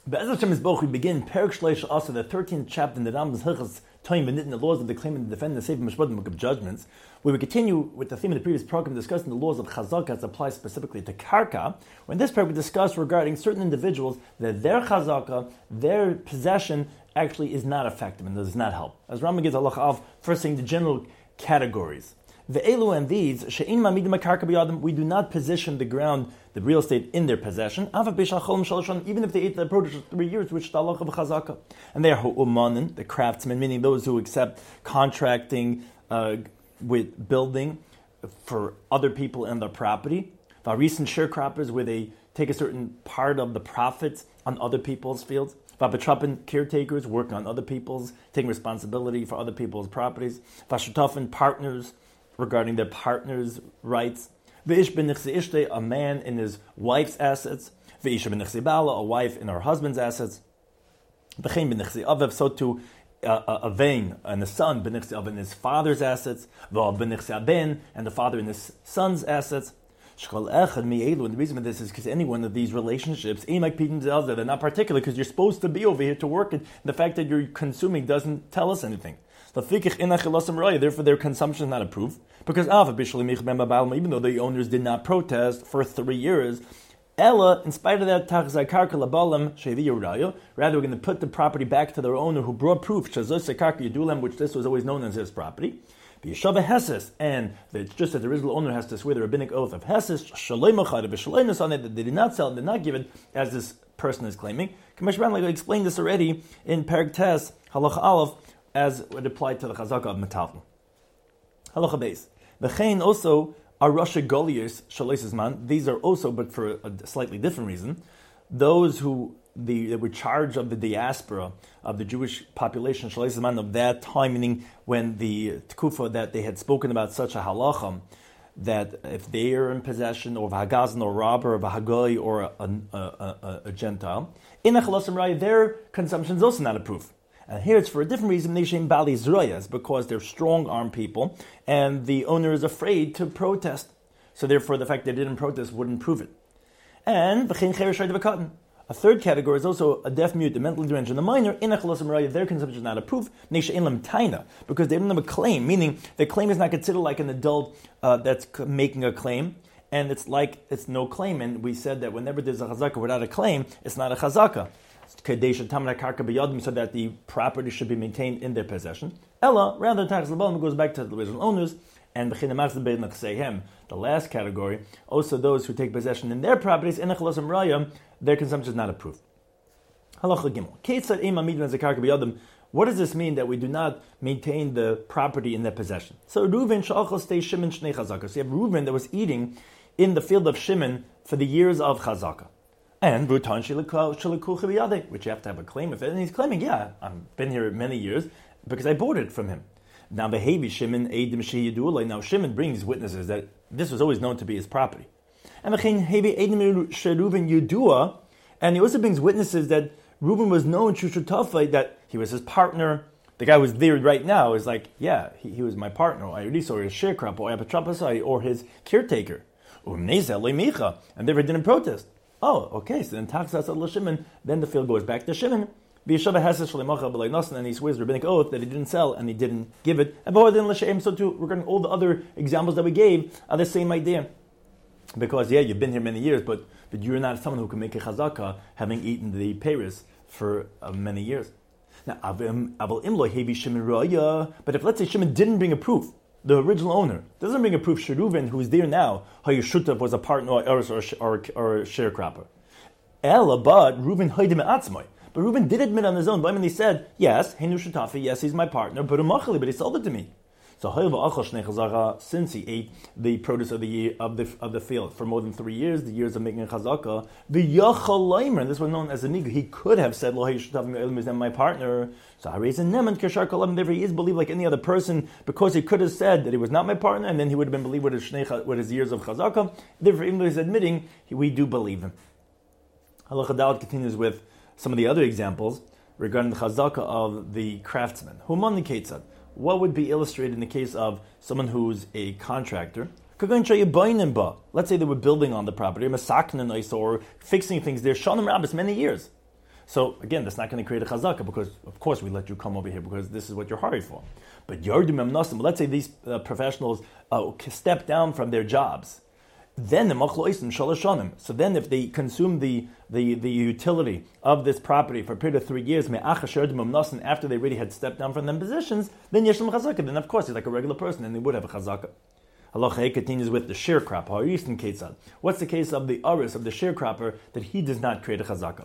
Be'ez Hashem Yisboch, we begin Perek Shleish also the 13th chapter in the Rambam's Hilchos Toim V'Nitin, the laws of the claimant and defendant, the Sefer Mishpatim, Book of Judgments. We will continue with the theme of the previous program discussing the laws of Chazaka as applies specifically to Karka. When this parak we discuss regarding certain individuals that their Chazaka, their possession, actually is not effective and does not help. As Rambam gives Allah of first saying the general categories. The Elu and these, she'in mamidim akarka b'yadim, we do not position the ground, the real estate, in their possession, even if they ate the produce for 3 years, which is the halacha of chazaka. And they are hu'umanin, the craftsmen, meaning those who accept contracting with building for other people and their property. The recent sharecroppers, where they take a certain part of the profits on other people's fields. Vabetrapin, caretakers, working on other people's, taking responsibility for other people's properties. Vashutafin, partners, regarding their partner's rights. V'ish ben nichse ishte, a man in his wife's assets. V'isha ben nichse bala, a wife in her husband's assets. V'chein ben nichse avev, so too a vein and the son ben nichse avev in his father's assets. V'av ben nichse aben, and the father in his son's assets. Shkol echad mi'elu, and the reason for this is because any one of these relationships, they're not particular because you're supposed to be over here to work, and the fact that you're consuming doesn't tell us anything. Therefore their consumption is not approved. Because even though the owners did not protest for 3 years, Ella, in spite of that, rather we're going to put the property back to their owner who brought proof, which this was always known as his property. And it's just that the original owner has to swear the rabbinic oath of Heses, that they did not sell, did not give it as this person is claiming. I explained this already in Perek Tes, Halacha Aleph, as it applied to the Chazaka of Metalton. Halacha Beis. V'chein also are Rasha Golias Shaloisesman. These are also, but for a slightly different reason, those who they were charged of the diaspora of the Jewish population Shaloisesman of that time, meaning when the Tkufa that they had spoken about such a halacha that if they are in possession of a Hagazan or a robber, of a Hagoy or a Gentile, in a Chalasim Raya, their consumption is also not approved. And here it's for a different reason, Nishem Bali Zroyas, because they're strong-armed people, and the owner is afraid to protest. So therefore, the fact they didn't protest wouldn't prove it. And a third category is also a deaf mute, a mentally deranged, and a minor, in a Chalasim Raya, their consumption is not approved, because they don't have a claim, meaning the claim is not considered like an adult that's making a claim, and it's like it's no claim. And we said that whenever there's a chazaka without a claim, it's not a chazaka. So that the property should be maintained in their possession. Ella, rather, goes back to the original owners, and the last category, also those who take possession in their properties, in their consumption is not approved. What does this mean that we do not maintain the property in their possession? So Reuven So you have Reuven that was eating in the field of Shimon for the years of Chazaka. And Rutan Shilikuch, which you have to have a claim of it. And he's claiming, yeah, I've been here many years because I bought it from him. Now, Shimon brings witnesses that this was always known to be his property. And he also brings witnesses that Reuben was known that he was his partner. The guy who's there right now is like, yeah, he was my partner, or his sharecropper, or his caretaker. And therefore didn't protest. Oh, okay, so then Shimon, then the field goes back to Shimon. And he swears rabbinic oath that he didn't sell and he didn't give it. And so too, regarding all the other examples that we gave, are the same idea. Because, yeah, you've been here many years, but you're not someone who can make a chazaka having eaten the Paris for many years. Now, but if, let's say, Shimon didn't bring a proof, the original owner doesn't bring a proof, Reuven, who is there now, Hayushutav was a partner or a sharecropper. But Reuven Haydim Atzmai. But Reuven did admit on his own, and he said, yes, Henu Shutafi, yes, he's my partner, but he sold it to me. So since he ate the produce of the field for more than 3 years, the years of making a chazaka, and this was known as a nigu, he could have said, my partner. So he is believed like any other person, because he could have said that he was not my partner, and then he would have been believed with his years of chazaka. Therefore, even though he's admitting, we do believe him. Halacha Dalet continues with some of the other examples regarding the chazaka of the craftsman. Human the Ketzad. What would be illustrated in the case of someone who's a contractor? Let's say they were building on the property, or fixing things there, Shanim Rabbis, many years. So again, that's not going to create a chazaka because, of course, we let you come over here because this is what you're hired for. But yardim emnasim, let's say these professionals step down from their jobs. Then the machloisim shalashanim. So then, if they consume the utility of this property for a period of 3 years, after they already had stepped down from their positions, then yeshem chazaka. Then of course he's like a regular person, and they would have a chazaka. Halacha continues with the sharecropper. What's the case of the aris of the sharecropper that he does not create a chazaka?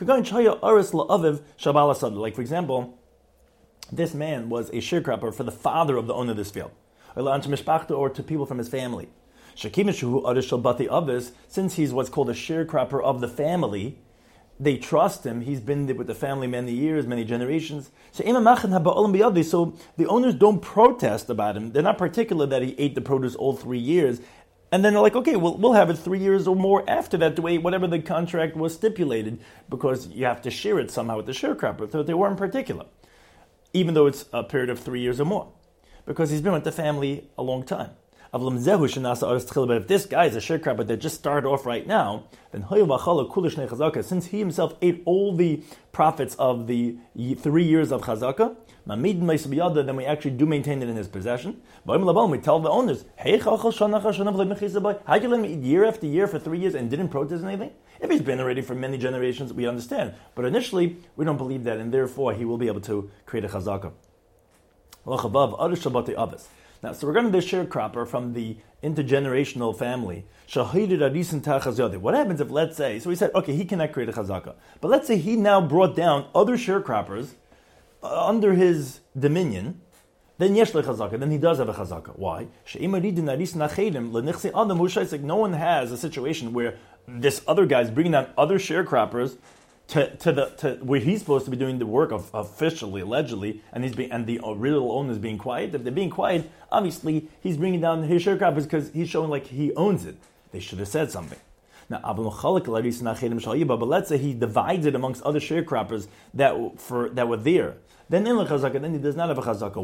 Like for example, this man was a sharecropper for the father of the owner of this field, or to people from his family. Since he's what's called a sharecropper of the family, they trust him. He's been with the family many years, many generations. So the owners don't protest about him. They're not particular that he ate the produce all 3 years. And then they're like, okay, we'll have it 3 years or more after that, the way whatever the contract was stipulated, because you have to share it somehow with the sharecropper. So they weren't particular, even though it's a period of 3 years or more, because he's been with the family a long time. But if this guy is a sharecropper that just started off right now, then since he himself ate all the profits of the 3 years of chazaka, then we actually do maintain it in his possession. We tell the owners, how can you let him eat year after year for 3 years and didn't protest anything? If he's been already for many generations, we understand. But initially, we don't believe that, and therefore he will be able to create a chazaka. Now, so we're going to the sharecropper from the intergenerational family. What happens if, let's say, so we said, okay, he cannot create a chazaka. But let's say he now brought down other sharecroppers under his dominion, then yesh chazaka, then he does have a chazaka. Why? Like no one has a situation where this other guy is bringing down other sharecroppers to where he's supposed to be doing the work of officially, allegedly, and the real owner is being quiet. If they're being quiet, obviously he's bringing down his sharecroppers because he's showing like he owns it. They should have said something. Now, but let's say he divides it amongst other sharecroppers that were there. Then he does not have a chazaka.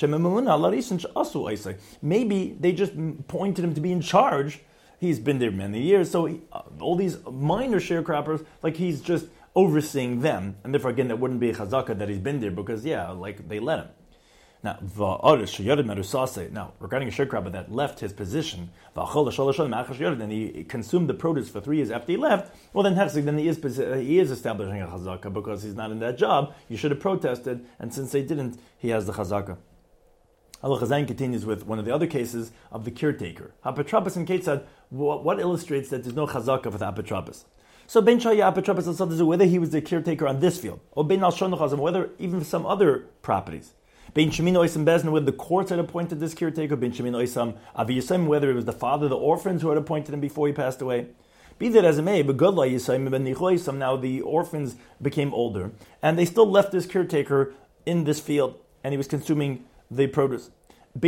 Why? Maybe they just pointed him to be in charge. He's been there many years, so all these minor sharecroppers, like he's just overseeing them, and therefore again that wouldn't be a chazaka that he's been there because like they let him. Now, regarding a sharecropper that left his position, and he consumed the produce for 3 years after he left, well then he is establishing a chazaka because he's not in that job. You should have protested, and since they didn't, he has the chazaka. Al-Chazain continues with one of the other cases of the caretaker. Apotropos and Ketzad, what illustrates that there's no chazaka for the apotropos? So Ben Shaya apotropos, whether he was the caretaker on this field, or Ben Al-Shon, whether even for some other properties. Ben Shemin Oisam Bezna, whether the courts had appointed this caretaker, Ben Shemin Oisam Avi Yisayim, whether it was the father of the orphans who had appointed him before he passed away. Be that as it may, but Godla Yisayim Ben Nichoisam, now the orphans became older, and they still left this caretaker in this field, and he was consuming the produce. Or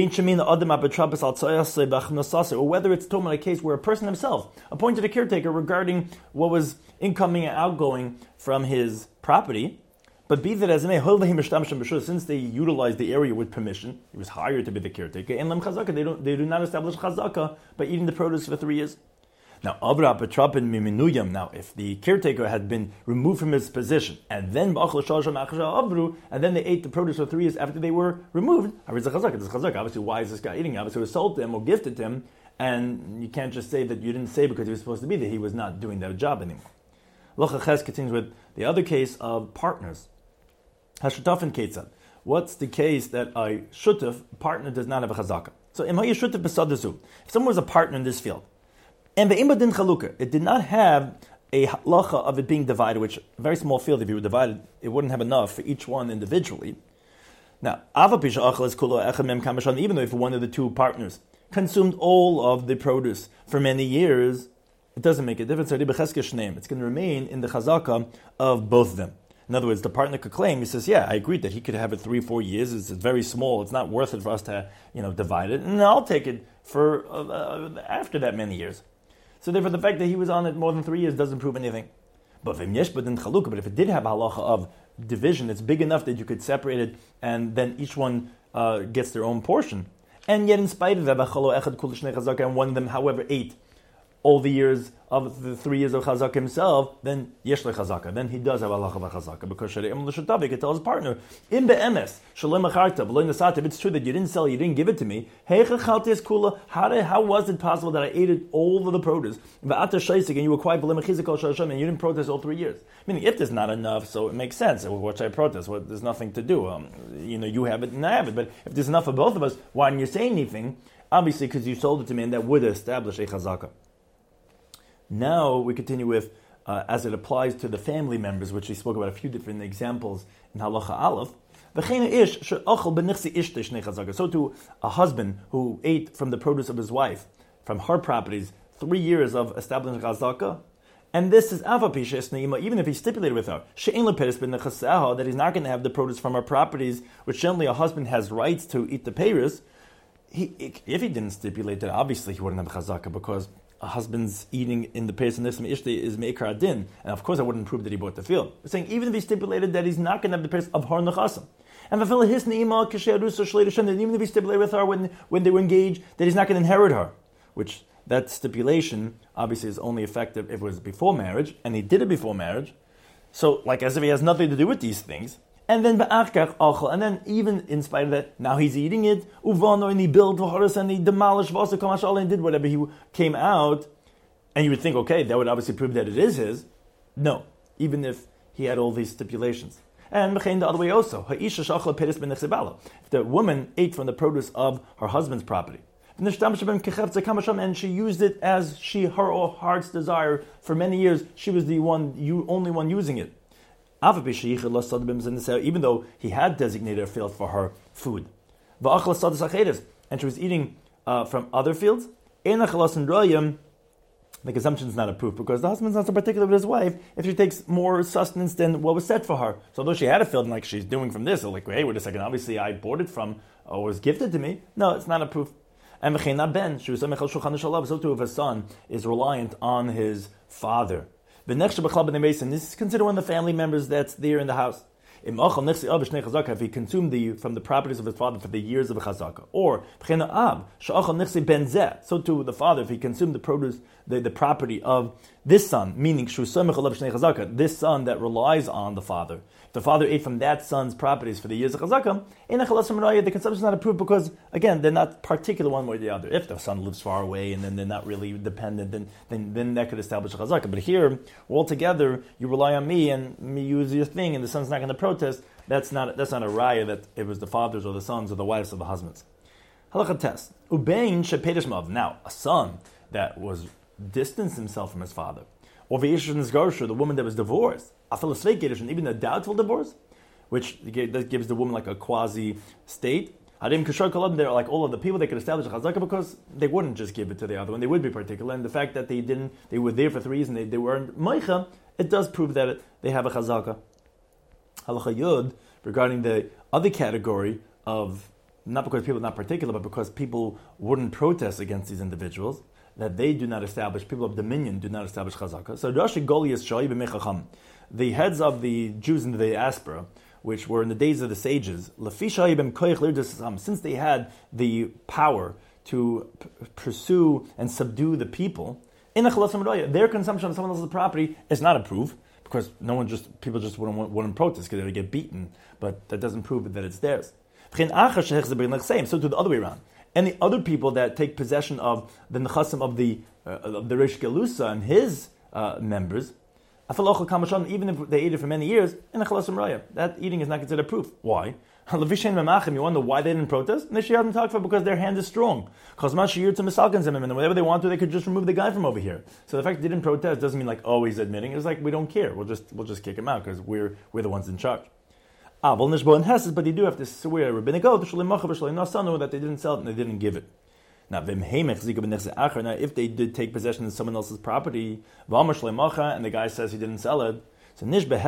whether it's talking about a case where a person himself appointed a caretaker regarding what was incoming and outgoing from his property. But be that as it may, since they utilized the area with permission, he was hired to be the caretaker. And they do not establish chazaka by eating the produce for 3 years. Now, if the caretaker had been removed from his position, and then they ate the produce for 3 years after they were removed, obviously, why is this guy eating? Obviously, it was sold to him or gifted to him, and you can't just say that you didn't say because he was supposed to be there. He was not doing that job anymore. Locha Ches continues with the other case of partners. Hashutaf and Ketzad. What's the case that a shutaf partner does not have a chazaka? So, if someone was a partner in this field, and the Din Chalukah, it did not have a halacha of it being divided, which a very small field, if you were divided, it wouldn't have enough for each one individually. Now, even though if one of the two partners consumed all of the produce for many years, it doesn't make a difference. It's going to remain in the chazaka of both of them. In other words, the partner could claim, he says, I agree that he could have it 3 or 4 years, it's very small, it's not worth it for us to divide it, and I'll take it for after that many years. So therefore, the fact that he was on it more than 3 years doesn't prove anything. But if it did have a halacha of division, it's big enough that you could separate it, and then each one gets their own portion. And yet, in spite of that, and one of them, however, ate all the years of the 3 years of chazaka himself, then yesh le chazaka. Then he does have halacha v'chazaka because shereim l'shatav. He could tell his partner, "In be'emes shalem acharta v'lo nasativ." It's true that you didn't sell, you didn't give it to me. Heicha chaltes kula. How was it possible that I ate it all of the produce? V'ata shaisik, and you were quiet v'lo mechizik kol shasham, and you didn't protest all 3 years. Meaning, if there's not enough, so it makes sense. What should I protest? Well, there's nothing to do. You have it and I have it. But if there's enough for both of us, why didn't you say anything? Obviously, because you sold it to me, and that would establish a chazaka. Now we continue with, as it applies to the family members, which we spoke about a few different examples in Halacha Aleph. So to a husband who ate from the produce of his wife, from her properties, 3 years of establishing chazaka, and this is even if he stipulated with her that he's not going to have the produce from her properties, which generally a husband has rights to eat the peiros. If he didn't stipulate that, obviously he wouldn't have chazaka because a husband's eating in the peiros and this ishte is meikar adin, and of course I wouldn't prove that he bought the field. We're saying even if he stipulated that he's not going to have the peiros of her nechasim, and even if he stipulated with her when they were engaged that he's not going to inherit her, which that stipulation obviously is only effective if it was before marriage, and he did it before marriage. So, like as if he has nothing to do with these things. And then even in spite of that, now he's eating it. And he built and he demolished and did whatever he came out. And you would think, okay, that would obviously prove that it is his. No, even if he had all these stipulations. And the other way also. If the woman ate from the produce of her husband's property, and she used it as her heart's desire for many years, she was the only one using it. Even though he had designated a field for her food. And she was eating from other fields. The consumption is not a proof because the husband's not so particular with his wife if she takes more sustenance than what was set for her. So although she had a field and like she's doing from this, so like, hey, wait a second, obviously I bought it from or was gifted to me. No, it's not a proof. And ben, so too if a son is reliant on his father. The next this is considered one of the family members that's there in the house. If he consumed from the properties of his father for the years of a chazaka, or so too the father if he consumed the produce, the property of this son, meaning this son that relies on the father. If the father ate from that son's properties for the years of chazaka, the consumption is not approved because again they're not particular one way or the other. If the son lives far away and then they're not really dependent, then that could establish a chazaka. But here, altogether, you rely on me and me use your thing, and the son's not going to protest. That's not a raya that it was the fathers or the sons or the wives or the husbands. Halacha test. Ubein shepedish mav. Now, a son that was distanced himself from his father, or the woman that was divorced, even a doubtful divorce, which that gives the woman like a quasi state. They're like all of the people they could establish a chazaka because they wouldn't just give it to the other one. They would be particular, and the fact that they were there for 3 years and they weren't moicha, it does prove that they have a chazaka. Halacha Yud, regarding the other category of, not because people are not particular, but because people wouldn't protest against these individuals, that they do not establish, people of dominion do not establish chazaka. So Rashi Goliath Shai b'mechacham, the heads of the Jews in the diaspora, which were in the days of the sages, since they had the power to pursue and subdue the people, their consumption of someone else's property is not a proof, because people just wouldn't protest because they would get beaten, but that doesn't prove that it's theirs. So to the other way around. And the other people that take possession of the nechasim of the Reish Galusa and his members, even if they ate it for many years, that eating is not considered proof. Why? You wonder why they didn't protest? And because their hand is strong. And whatever they want to, they could just remove the guy from over here. So the fact they didn't protest doesn't mean like, oh, he's admitting. It's like, we don't care. We'll just kick him out because we're the ones in charge. But you do have to swear rabbinic oath that they didn't sell it and they didn't give it. Now, if they did take possession of someone else's property, and the guy says he didn't sell it, so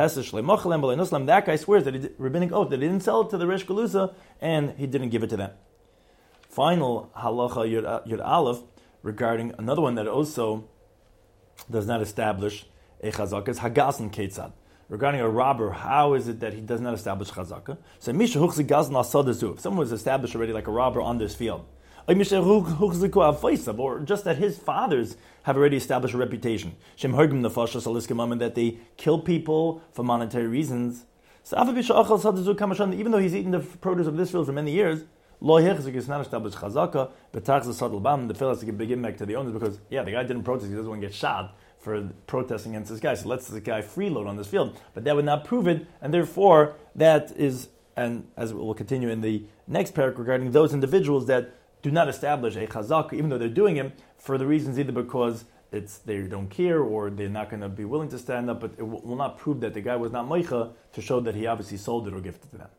that guy swears that he did, rabbinic oath that he didn't sell it to the Reish Galusa and he didn't give it to them. Final halacha Yud Aleph regarding another one that also does not establish a chazaka is hagasan ketzad. Regarding a robber, how is it that he does not establish chazaka? So if someone was established already like a robber on this field, or just that his fathers have already established a reputation. That they kill people for monetary reasons. So even though he's eaten the produce of this field for many years, it's not established chazaka, but the field has to begin back to the owners because, the guy didn't protest, he doesn't want to get shot for protesting against this guy, so let's the guy freeload on this field. But that would not prove it, and therefore that is, and as we'll continue in the next paragraph regarding those individuals that do not establish a chazaka, even though they're doing it for the reasons either because they don't care or they're not going to be willing to stand up, but it will not prove that the guy was not moicha to show that he obviously sold it or gifted to them.